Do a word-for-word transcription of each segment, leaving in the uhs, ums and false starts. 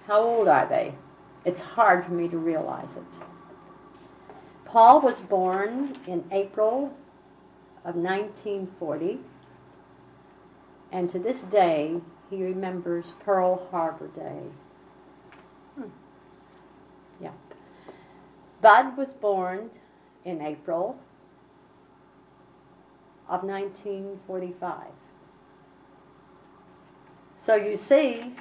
How old are they? It's hard for me to realize it. Paul was born in April of nineteen forty, and to this day he remembers Pearl Harbor Day. Hmm. Yeah. Bud was born in April of nineteen forty-five. So you see,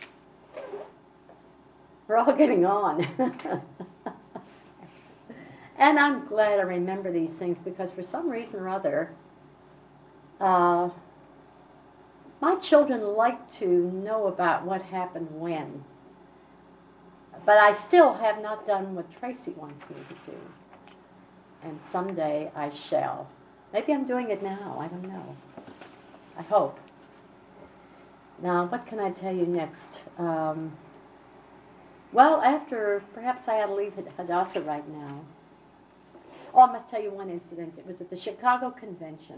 we're all getting on. And I'm glad I remember these things because for some reason or other, uh, my children like to know about what happened when. But I still have not done what Tracy wants me to do. And someday I shall. Maybe I'm doing it now. I don't know. I hope. Now, what can I tell you next? Um, well, after, perhaps I ought to leave Hadassah right now. Oh, I must tell you one incident. It was at the Chicago Convention.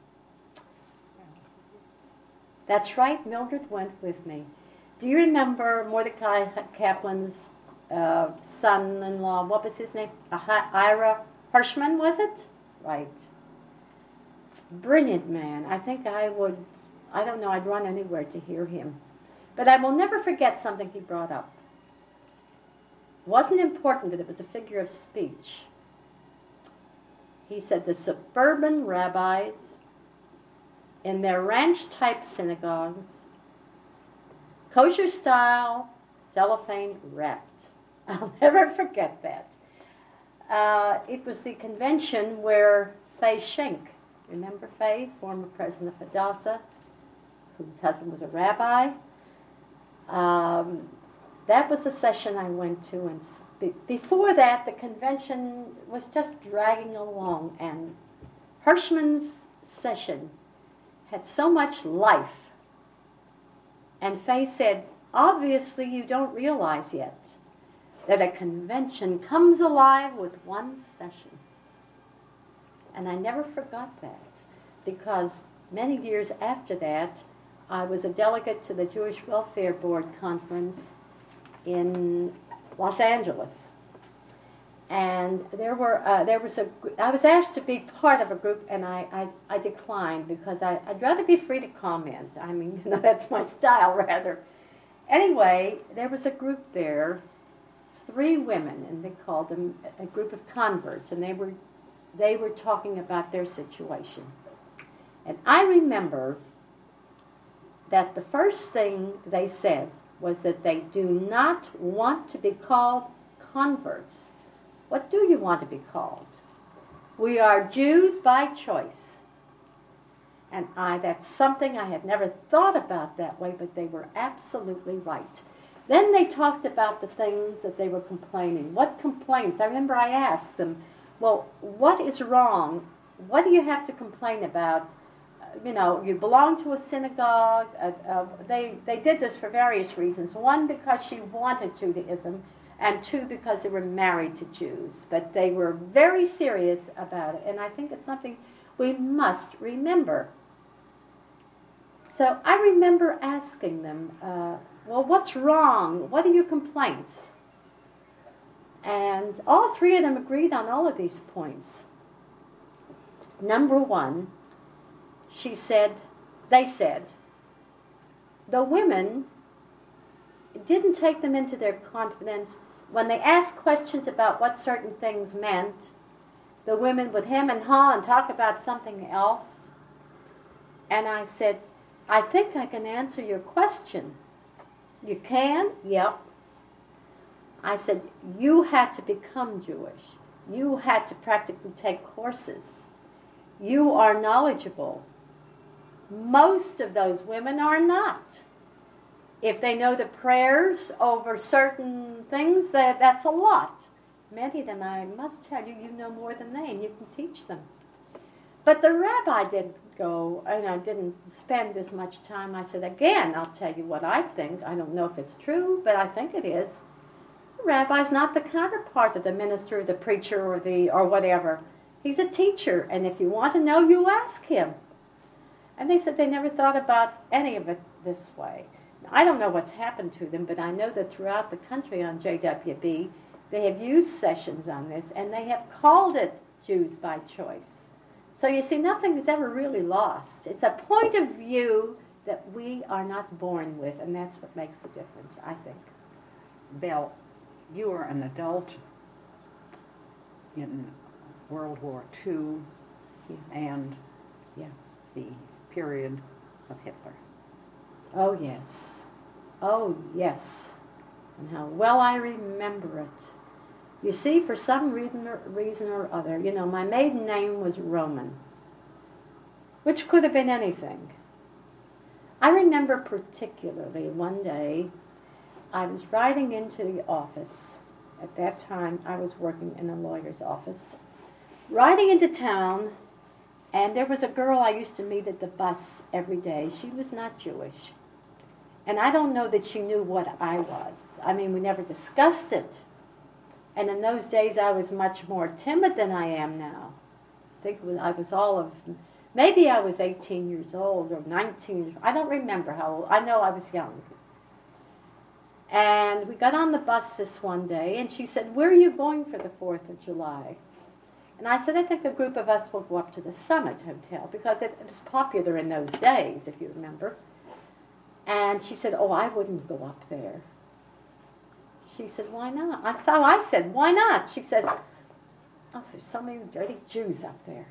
That's right, Mildred went with me. Do you remember Mordecai Kaplan's uh, son-in-law? What was his name? Ira Hirschman, was it? Right. Brilliant man. I think I would, I don't know, I'd run anywhere to hear him. But I will never forget something he brought up. It wasn't important, but it was a figure of speech. He said the suburban rabbis in their ranch-type synagogues, kosher-style, cellophane wrapped. I'll never forget that. Uh, it was the convention where Faye Schenck, remember Faye, former president of Hadassah, whose husband was a rabbi. Um, that was the session I went to, and be- before that, the convention was just dragging along, and Hirschman's session had so much life. And Faye said, obviously you don't realize yet that a convention comes alive with one session. And I never forgot that, because many years after that, I was a delegate to the Jewish Welfare Board conference in Los Angeles. And there were uh, there was a I was asked to be part of a group, and I, I, I declined because I, I'd rather be free to comment. I mean, you know, that's my style rather. Anyway, there was a group there, three women, and they called them a group of converts, and they were they were talking about their situation. And I remember that the first thing they said was that they do not want to be called converts. What do you want to be called? We are Jews by choice. And I, that's something I had never thought about that way, but they were absolutely right. Then they talked about the things that they were complaining. What complaints? I remember I asked them, well, what is wrong? What do you have to complain about? You know, you belong to a synagogue. Uh, uh, they they did this for various reasons. One, because she wanted Judaism, and two, because they were married to Jews. But they were very serious about it, and I think it's something we must remember. So I remember asking them, uh, well, what's wrong? What are your complaints? And all three of them agreed on all of these points. Number one, she said, they said, the women didn't take them into their confidence. When they asked questions about what certain things meant, the women would hem and haw and talk about something else. And I said, I think I can answer your question. You can? Yep. I said, you had to become Jewish. You had to practically take courses. You are knowledgeable. Most of those women are not. If they know the prayers over certain things, that, that's a lot. Many of them, I must tell you, you know more than they, and you can teach them. But the rabbi didn't go, and I didn't spend as much time. I said, again, I'll tell you what I think. I don't know if it's true, but I think it is. The rabbi's not the counterpart of the minister or the preacher or the or whatever. He's a teacher, and if you want to know, you ask him. And they said they never thought about any of it this way. I don't know what's happened to them, but I know that throughout the country on J W B, they have used sessions on this, and they have called it Jews by choice. So you see, nothing is ever really lost. It's a point of view that we are not born with, and that's what makes the difference, I think. Belle, you were an adult in World War Two Yeah. and Yeah. the period of Hitler. Oh, yes. Oh, yes. And how well I remember it. You see, for some reason or, reason or other, you know, my maiden name was Roman, which could have been anything. I remember particularly one day I was riding into the office. At that time, I was working in a lawyer's office. Riding into town, and there was a girl I used to meet at the bus every day. She was not Jewish. And I don't know that she knew what I was. I mean, we never discussed it. And in those days, I was much more timid than I am now. I think I was all of, maybe I was eighteen years old or nineteen. I don't remember how old. I know I was young. And we got on the bus this one day, and she said, "Where are you going for the fourth of July?" And I said, "I think a group of us will go up to the Summit Hotel," because it was popular in those days, if you remember. And she said, "Oh, I wouldn't go up there." She said, "Why not?" I, so I said, "Why not?" She says, "Oh, there's so many dirty Jews up there."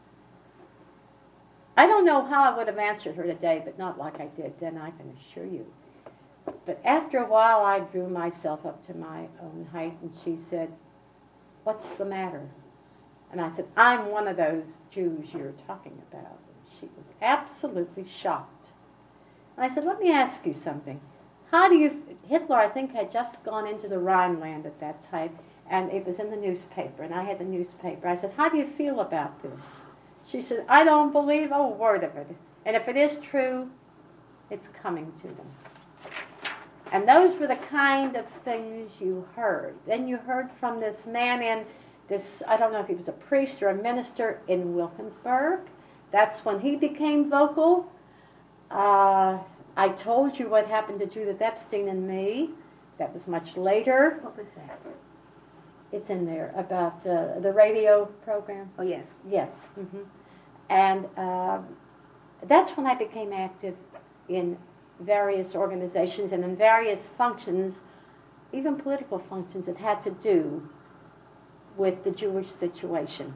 I don't know how I would have answered her today, but not like I did then, I can assure you. But after a while, I drew myself up to my own height, and she said, "What's the matter?" And I said, "I'm one of those Jews you're talking about." And she was absolutely shocked. And I said, "Let me ask you something. How do you, Hitler, I think, had just gone into the Rhineland at that time, and it was in the newspaper, and I had the newspaper. I said, 'How do you feel about this?' She said, 'I don't believe a word of it. And if it is true, it's coming to them.'" And those were the kind of things you heard. Then you heard from this man in this, I don't know if he was a priest or a minister in Wilkinsburg. That's when he became vocal. Uh, I told you what happened to Judith Epstein and me. That was much later. What was that? It's in there, about uh, the radio program. Oh, yes. Yes. Mm-hmm. And uh, that's when I became active in various organizations and in various functions, even political functions that had to do with the Jewish situation.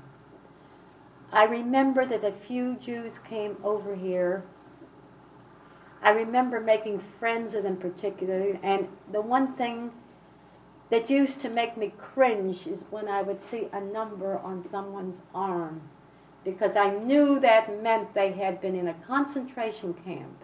I remember that a few Jews came over here. I remember making friends with them particularly, and the one thing that used to make me cringe is when I would see a number on someone's arm, because I knew that meant they had been in a concentration camp.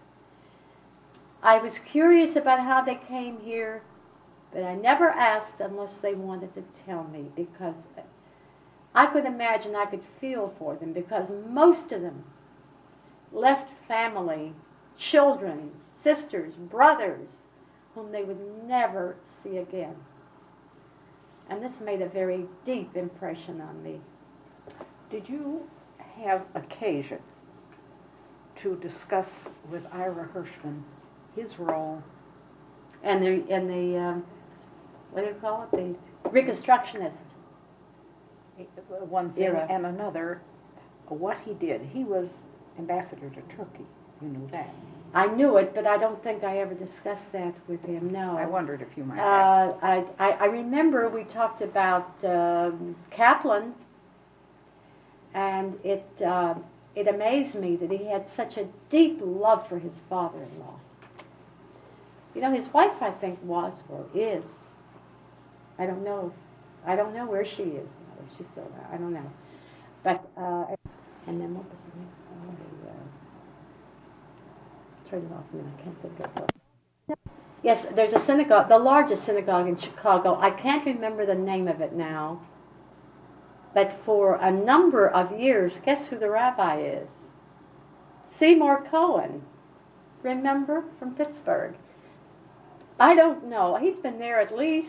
I was curious about how they came here, but I never asked unless they wanted to tell me, because I could imagine I could feel for them, because most of them left family, children, sisters, brothers, whom they would never see again. And this made a very deep impression on me. Did you have occasion to discuss with Ira Hirschman his role? And the, and the um, what do you call it? The Reconstructionist. One thing Era. and another, what he did. He was ambassador to Turkey. You knew that. I knew it, but I don't think I ever discussed that with him, no. I wondered if you might have. Uh, I, I, I remember we talked about um, Kaplan, and it, uh, it amazed me that he had such a deep love for his father-in-law. You know, his wife, I think, was or is. I don't know. I don't know where she is now, if she's still there. I don't know. But, uh, and then what was the next one? The, uh, turn it off a minute, I can't think of what. Yes, there's a synagogue, the largest synagogue in Chicago. I can't remember the name of it now. But for a number of years, guess who the rabbi is? Seymour Cohen. Remember? From Pittsburgh. I don't know. He's been there at least,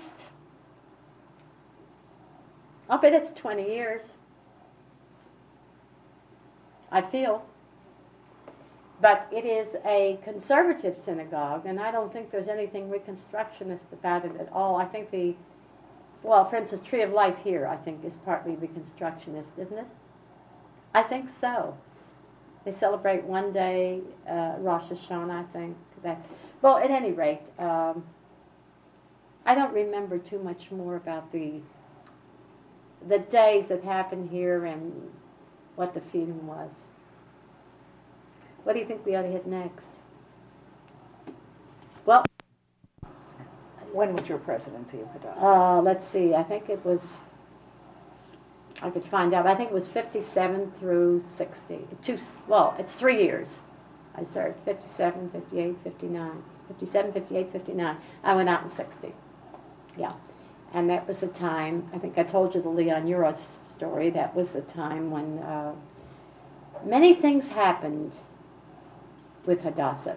I'll bet it's twenty years. I feel. But it is a conservative synagogue, and I don't think there's anything Reconstructionist about it at all. I think the, well, for instance, Tree of Life here, I think, is partly Reconstructionist, isn't it? I think so. They celebrate one day, uh, Rosh Hashanah, I think. That. Well, at any rate, um, I don't remember too much more about the the days that happened here and what the feeling was. What do you think we ought to hit next? Well, When was your presidency of Hadassah? uh, let's see. I think it was, I could find out. I think it was fifty-seven through sixty. Two, well, it's three years. I started fifty-seven, fifty-eight, fifty-nine. fifty-seven, fifty-eight, fifty-nine. I went out in sixty. Yeah. And that was the time, I think I told you the Leon Uros story. That was the time when uh, many things happened with Hadassah.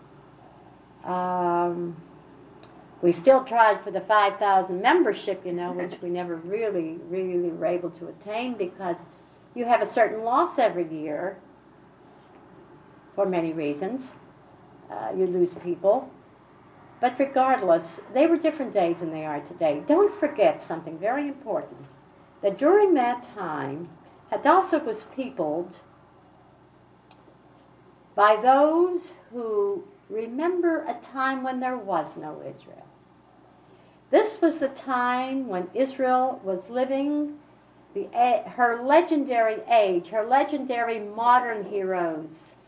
Um, we still tried for the five thousand membership, you know, which we never really, really were able to attain because you have a certain loss every year for many reasons. Uh, you lose people. But regardless, they were different days than they are today. Don't forget something very important, that during that time, Hadassah was peopled by those who remember a time when there was no Israel. This was the time when Israel was living the, her legendary age, her legendary modern heroes.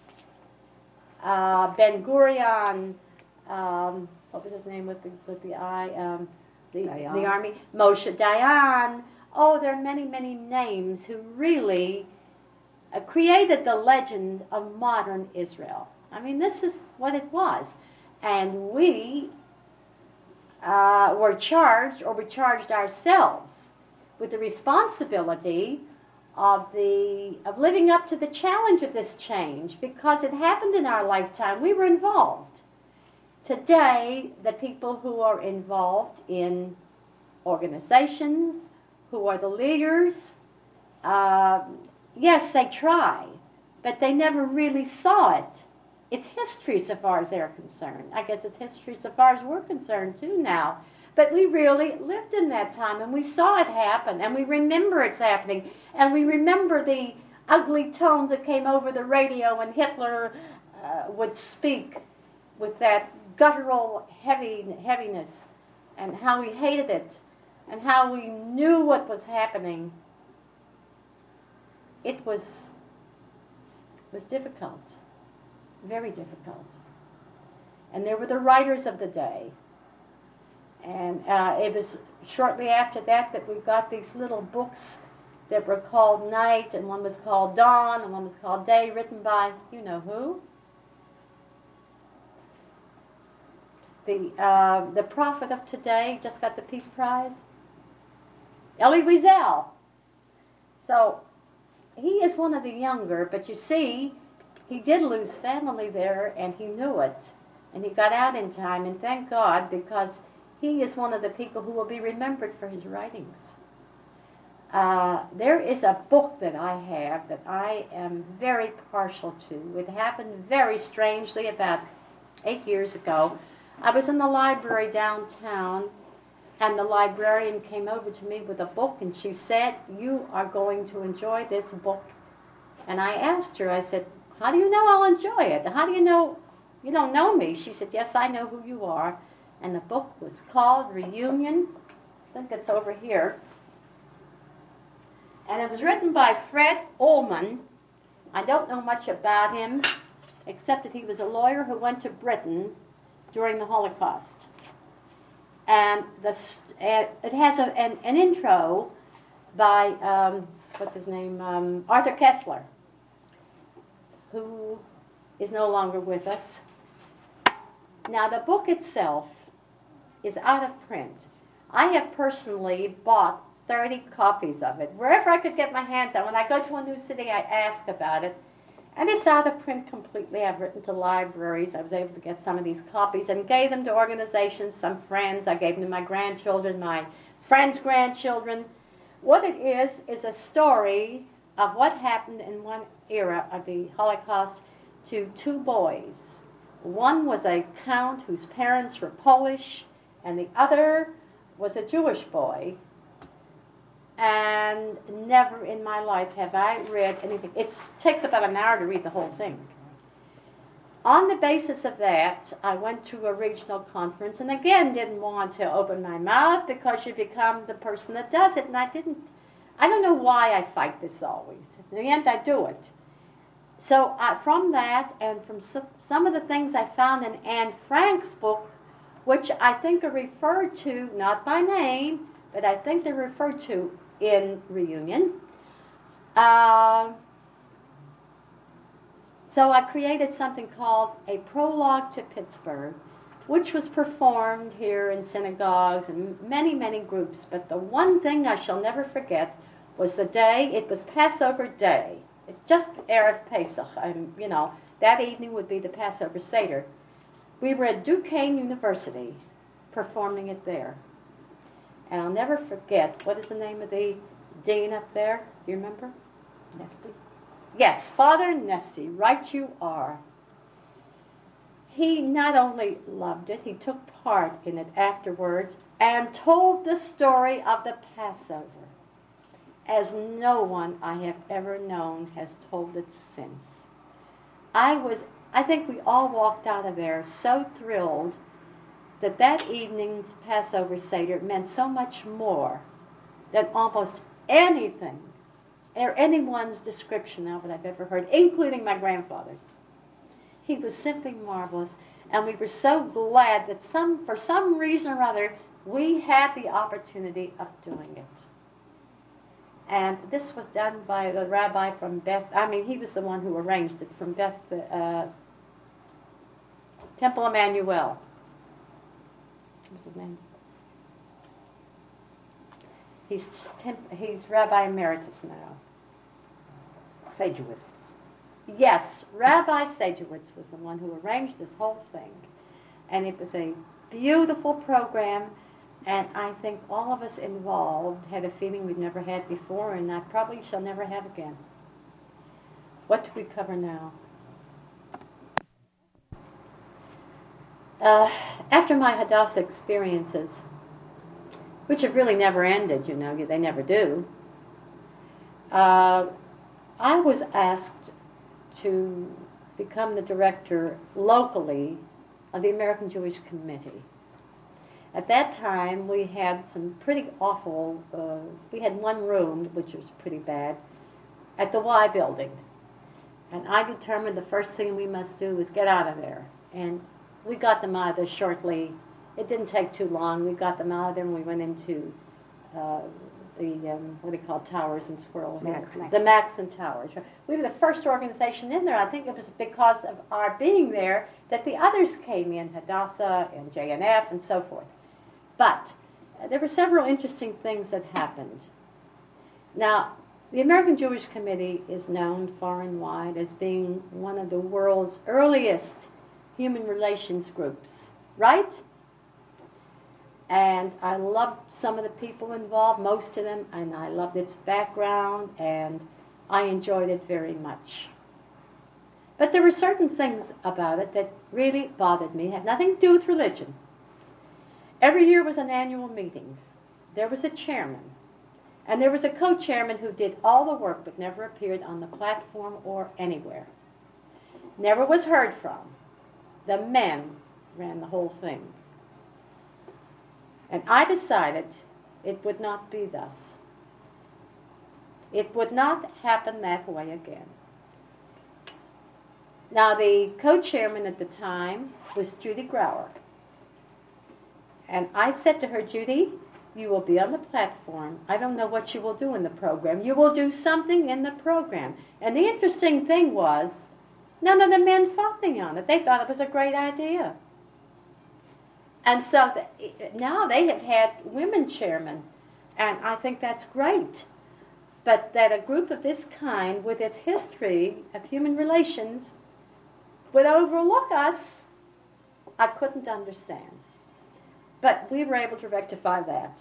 Uh, Ben Gurion, um, what was his name with the, with the I, um, the, the army? Moshe Dayan. Oh, there are many, many names who really uh, created the legend of modern Israel. I mean, this is what it was. And we uh, were charged, or we charged ourselves, with the responsibility of the of living up to the challenge of this change, because it happened in our lifetime. We were involved. Today, the people who are involved in organizations, who are the leaders, uh, yes, they try, but they never really saw it. It's history so far as they're concerned. I guess it's history so far as we're concerned too now. But we really lived in that time, and we saw it happen, and we remember it's happening, and we remember the ugly tones that came over the radio when Hitler uh, would speak with that guttural heavy, heaviness, and how we hated it, and how we knew what was happening. It was, was difficult, very difficult. And there were the writers of the day. And uh, it was shortly after that that we got these little books that were called Night, and one was called Dawn, and one was called Day, written by, you know who? The, uh, the prophet of today just got the Peace Prize, Elie Wiesel. So he is one of the younger, but you see, he did lose family there, and he knew it. And he got out in time, and thank God, because he is one of the people who will be remembered for his writings. Uh, there is a book that I have that I am very partial to. It happened very strangely about eight years ago. I was in the library downtown, and the librarian came over to me with a book, and she said, "You are going to enjoy this book." And I asked her, I said, "How do you know I'll enjoy it? How do you know you don't know me?" She said, "Yes, I know who you are." And the book was called Reunion. I think it's over here. And it was written by Fred Ullman. I don't know much about him, except that he was a lawyer who went to Britain during the Holocaust. And the, uh, it has a, an, an intro by, um, what's his name, um, Arthur Kessler, who is no longer with us. Now, the book itself is out of print. I have personally bought thirty copies of it, wherever I could get my hands on. When I go to a new city, I ask about it. And it's out of print completely. I've written to libraries. I was able to get some of these copies and gave them to organizations, some friends. I gave them to my grandchildren, my friends' grandchildren. What it is, is a story of what happened in one era of the Holocaust to two boys. One was a count whose parents were Polish, and the other was a Jewish boy. And never in my life have I read anything. It takes about an hour to read the whole thing. On the basis of that, I went to a regional conference, and again didn't want to open my mouth because you become the person that does it, and I didn't. I don't know why I fight this always. In the end, I do it. So uh, from that, and from some of the things I found in Anne Frank's book, which I think are referred to, not by name, but I think they're referred to in Reunion. Uh, so I created something called A Prologue to Pittsburgh, which was performed here in synagogues and many, many groups. But the one thing I shall never forget was the day, it was Passover Day. It's just Erev Pesach. I'm, you know, that evening would be the Passover Seder. We were at Duquesne University performing it there. And I'll never forget, what is the name of the dean up there? Do you remember? Nesty? Yes, Father Nesty, right you are. He not only loved it, he took part in it afterwards and told the story of the Passover as no one I have ever known has told it since. I was, I think we all walked out of there so thrilled that that evening's Passover Seder meant so much more than almost anything or anyone's description of it I've ever heard, including my grandfather's. He was simply marvelous, and we were so glad that some, for some reason or other, we had the opportunity of doing it. And this was done by the rabbi from Beth, I mean, he was the one who arranged it, from Beth, uh, Temple Emmanuel. What's his name? He's, temp- he's Rabbi Emeritus now. Sajewicz. Yes, Rabbi Sajewicz was the one who arranged this whole thing. And it was a beautiful program, and I think all of us involved had a feeling we'd never had before, and I probably shall never have again. What do we cover now? Uh, after my Hadassah experiences, which have really never ended, you know, they never do, uh, I was asked to become the director locally of the American Jewish Committee. At that time, we had some pretty awful, uh, we had one room, which was pretty bad, at the Y building. And I determined the first thing we must do was get out of there. And we got them out of there shortly. It didn't take too long. We got them out of there, and we went into uh, the, um, what do you call, towers in Squirrel Hill. Max. The Maxon Towers. We were the first organization in there. I think it was because of our being there that the others came in, Hadassah and J N F and so forth. But uh, there were several interesting things that happened. Now, the American Jewish Committee is known far and wide as being one of the world's earliest human relations groups, right? And I loved some of the people involved, most of them, and I loved its background, and I enjoyed it very much. But there were certain things about it that really bothered me, had nothing to do with religion. Every year was an annual meeting. There was a chairman, and there was a co-chairman who did all the work but never appeared on the platform or anywhere. Never was heard from. The men ran the whole thing. And I decided it would not be thus. It would not happen that way again. Now, the co-chairman at the time was Judy Grauer. And I said to her, Judy, you will be on the platform. I don't know what you will do in the program. You will do something in the program. And the interesting thing was, none of the men fought me on it. They thought it was a great idea. And so the, now they have had women chairmen, and I think that's great. But that a group of this kind, with its history of human relations, would overlook us, I couldn't understand. But we were able to rectify that.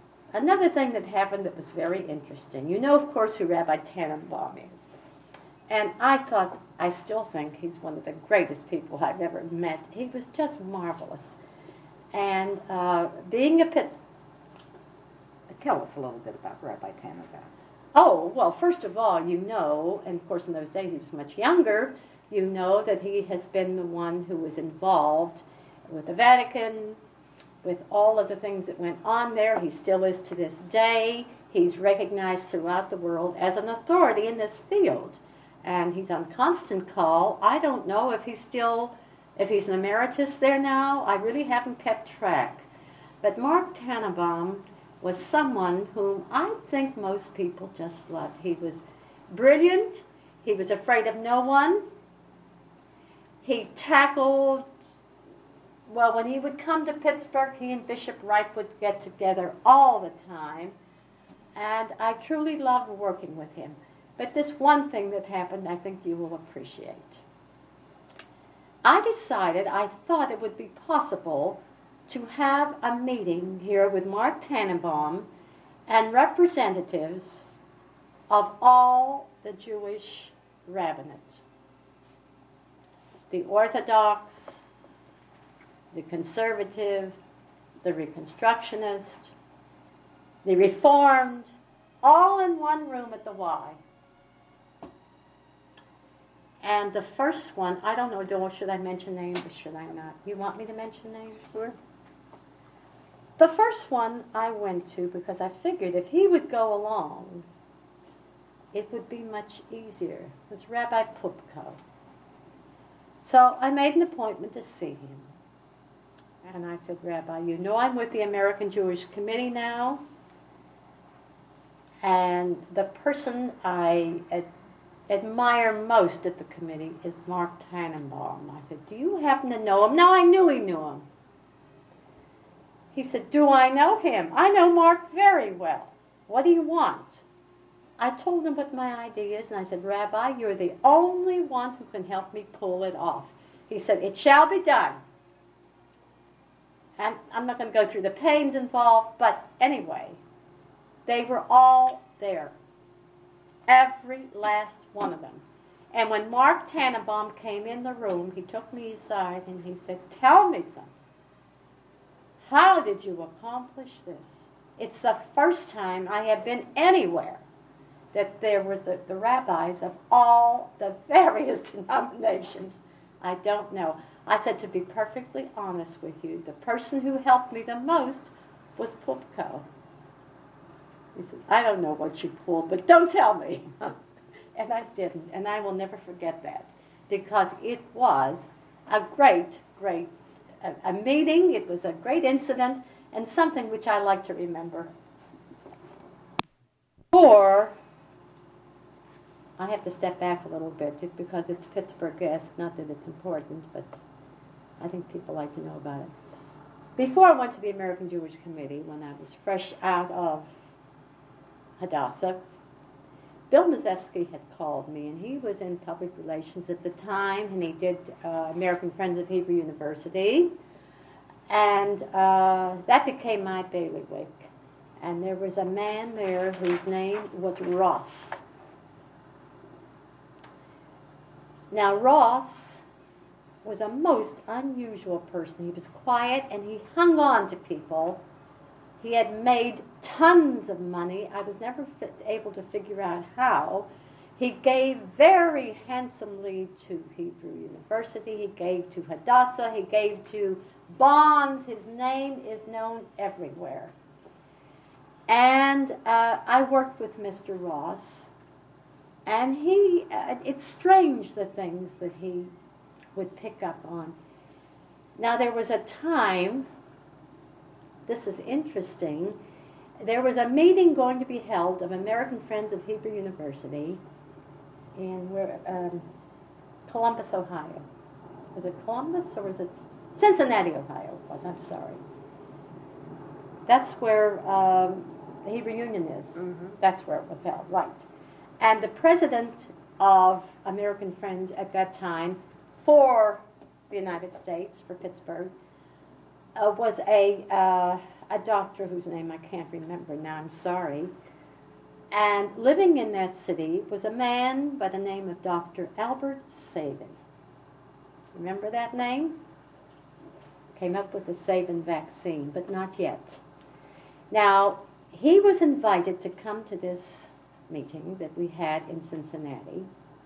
Another thing that happened that was very interesting, you know, of course, who Rabbi Tannenbaum is. And I thought, I still think he's one of the greatest people I've ever met. He was just marvelous. And uh, being a Pitts... Tell us a little bit about Rabbi Tannenbaum. Oh, well, first of all, you know, and of course in those days he was much younger, you know that he has been the one who was involved with the Vatican, with all of the things that went on there. He still is to this day. He's recognized throughout the world as an authority in this field. And he's on constant call. I don't know if he's still, if he's an emeritus there now. I really haven't kept track. But Mark Tannenbaum was someone whom I think most people just loved. He was brilliant. He was afraid of no one. He tackled, well, when he would come to Pittsburgh, he and Bishop Wright would get together all the time. And I truly loved working with him. But this one thing that happened, I think you will appreciate. I decided, I thought it would be possible to have a meeting here with Mark Tannenbaum and representatives of all the Jewish rabbinate. The Orthodox, the Conservative, the Reconstructionist, the Reformed, all in one room at the Y. And the first one, I don't know, Dole, should I mention names or should I not? You want me to mention names? Sure. The first one I went to because I figured if he would go along, it would be much easier. It was Rabbi Pupko. So I made an appointment to see him. And I said, Rabbi, you know I'm with the American Jewish Committee now. And the person I ad- admire most at the committee is Mark Tannenbaum. I said, do you happen to know him? No, I knew he knew him. He said, do I know him? I know Mark very well. What do you want? I told him what my idea is, and I said, Rabbi, you're the only one who can help me pull it off. He said, it shall be done. And I'm not going to go through the pains involved, but anyway, they were all there. Every last one of them. And when Mark Tannenbaum came in the room, he took me aside and he said, tell me something. How did you accomplish this? It's the first time I have been anywhere that there was the, the rabbis of all the various denominations. I don't know. I said, to be perfectly honest with you, the person who helped me the most was Pupko. He said, I don't know what you pulled, but don't tell me. And I didn't, and I will never forget that, because it was a great, great a, a meeting. It was a great incident, and something which I like to remember. Or, I have to step back a little bit, just because it's Pittsburgh-esque, not that it's important, but I think people like to know about it. Before I went to the American Jewish Committee, when I was fresh out of Hadassah, Bill Mazevsky had called me, and he was in public relations at the time, and he did uh, American Friends of Hebrew University, and uh, that became my bailiwick. And there was a man there whose name was Ross. Now, Ross was a most unusual person. He was quiet, and he hung on to people. He had made tons of money. I was never fit, able to figure out how. He gave very handsomely to Hebrew University. He gave to Hadassah. He gave to Bonds. His name is known everywhere. And uh, I worked with Mister Ross. And he, uh, it's strange the things that he would pick up on. Now, there was a time, this is interesting, there was a meeting going to be held of American Friends of Hebrew University in where, um, Columbus, Ohio. Was it Columbus or was it Cincinnati, Ohio? It was, I'm sorry. That's where um, the Hebrew Union is. Mm-hmm. That's where it was held, right. And the president of American Friends at that time for the United States, for Pittsburgh, uh, was a uh, a doctor whose name I can't remember now, I'm sorry. And living in that city was a man by the name of Doctor Albert Sabin. Remember that name? Came up with the Sabin vaccine, but not yet. Now, he was invited to come to this meeting that we had in Cincinnati,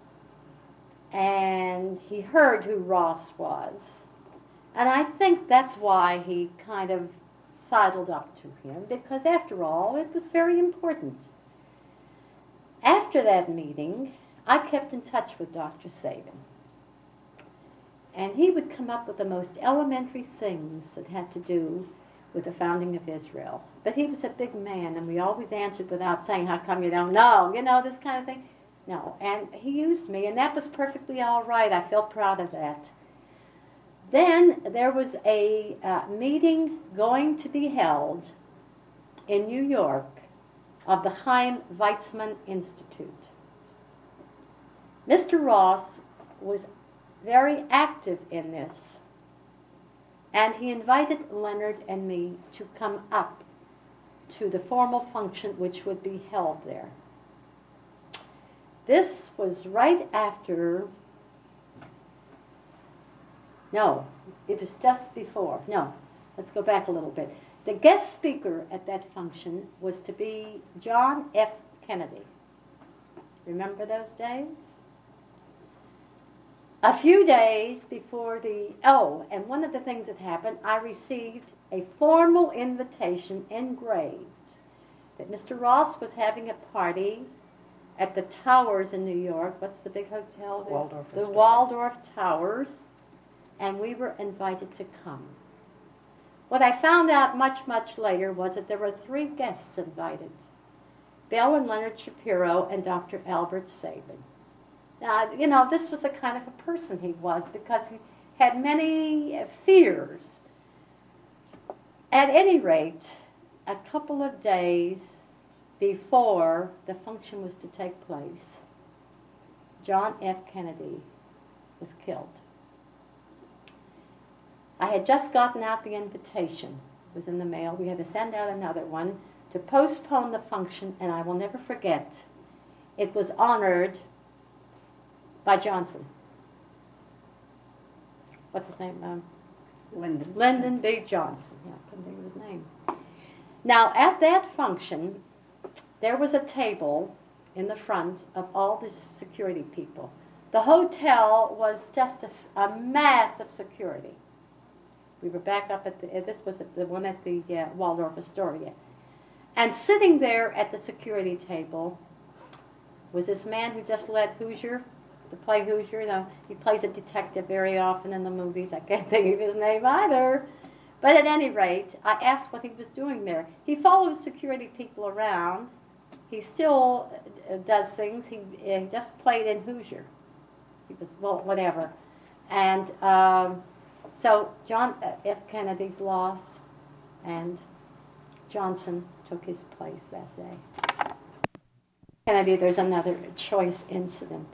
and he heard who Ross was. And I think that's why he kind of sidled up to him, because after all, it was very important. After that meeting, I kept in touch with Doctor Sabin. And he would come up with the most elementary things that had to do with the founding of Israel. But he was a big man, and we always answered without saying, how come you don't know? You know, this kind of thing. No, and he used me, and that was perfectly all right. I felt proud of that. Then there was a uh, meeting going to be held in New York of the Chaim Weizmann Institute. Mister Ross was very active in this, and he invited Leonard and me to come up to the formal function which would be held there. This was right after, no, it was just before, no, let's go back a little bit. The guest speaker at that function was to be John F. Kennedy. Remember those days? A few days before the, oh, and one of the things that happened, I received a formal invitation engraved that Mister Ross was having a party at the Towers in New York. What's the big hotel there? Waldorf the Astoria. Waldorf Towers, and we were invited to come. What I found out much, much later was that there were three guests invited: Bell and Leonard Shapiro and Doctor Albert Sabin. Now, you know, this was the kind of a person he was, because he had many fears. At any rate, a couple of days before the function was to take place, John F. Kennedy was killed. I had just gotten out the invitation. It was in the mail. We had to send out another one to postpone the function, and I will never forget, it was honored by Johnson. What's his name? Um, Lyndon. Lyndon B. Johnson. Yeah, I couldn't think of his name. Now, at that function, there was a table in the front of all the security people. The hotel was just a, a mass of security. We were back up at the, this was at the one at the uh, Waldorf Astoria. And sitting there at the security table was this man who just led Hoosier, the play Hoosier. You know, he plays a detective very often in the movies. I can't think of his name either. But at any rate, I asked what he was doing there. He follows security people around. He still uh, does things. He, uh, he just played in Hoosier. He was, well, whatever. And um, so John F. Kennedy's loss, and Johnson took his place that day. Kennedy, there's another choice incident.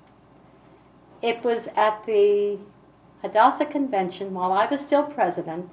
It was at the Hadassah Convention while I was still president,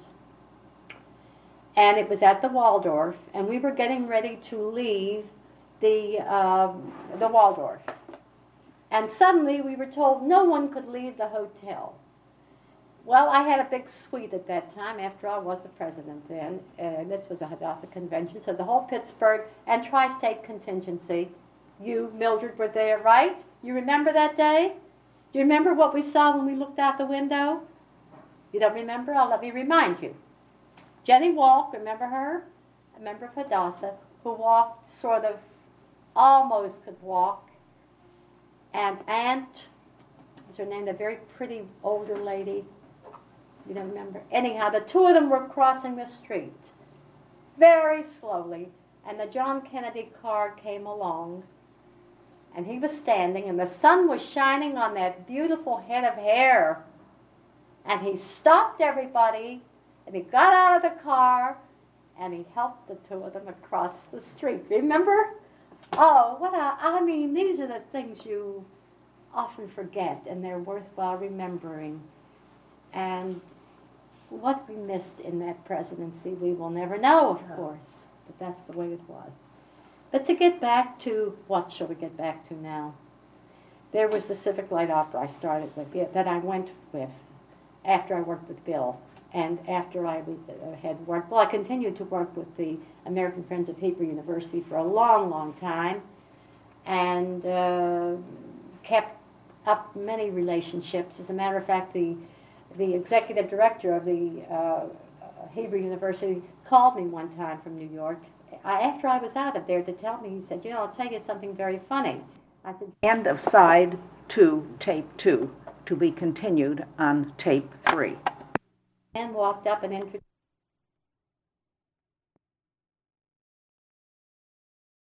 and it was at the Waldorf, and we were getting ready to leave the, uh, the Waldorf. And suddenly we were told no one could leave the hotel. Well, I had a big suite at that time. After all, I was the president then. And this was a Hadassah Convention, so the whole Pittsburgh and tri-state contingency. You, Mildred, were there, right? You remember that day? Do you remember what we saw when we looked out the window? You don't remember? I'll let me remind you. Jenny Walk, remember her? A member of Hadassah, who walked sort of, almost could walk. And Aunt, is her name, a very pretty older lady. You don't remember? Anyhow, the two of them were crossing the street very slowly, and the John Kennedy car came along. And he was standing, and the sun was shining on that beautiful head of hair. And he stopped everybody, and he got out of the car, and he helped the two of them across the street. Remember? Oh, what a, I mean, these are the things you often forget, and they're worthwhile remembering. And what we missed in that presidency, we will never know, of course. But that's the way it was. But to get back to, what shall we get back to now? There was the Civic Light Opera I started with, yeah, that I went with after I worked with Bill. And after I had worked, well, I continued to work with the American Friends of Hebrew University for a long, long time, and uh, kept up many relationships. As a matter of fact, the the executive director of the uh, Hebrew University called me one time from New York I, after I was out of there to tell me. He said, "You know, I'll tell you something very funny." I said, End of side two, tape two, to be continued on tape three. and walked up and introduced